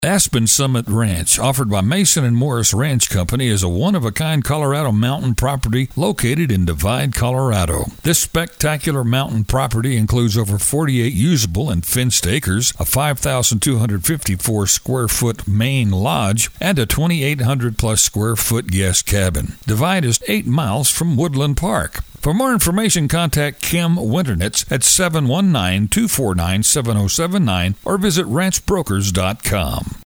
Aspen Summit Ranch, offered by Mason and Morris Ranch Company, is a one-of-a-kind Colorado mountain property located in Divide, Colorado. This spectacular mountain property includes over 48 usable and fenced acres, a 5,254 square foot main lodge, and a 2,800 plus square foot guest cabin. Divide is 8 miles from Woodland Park. For more information, contact Kim Winternitz at 719-249-7079 or visit ranchbrokers.com.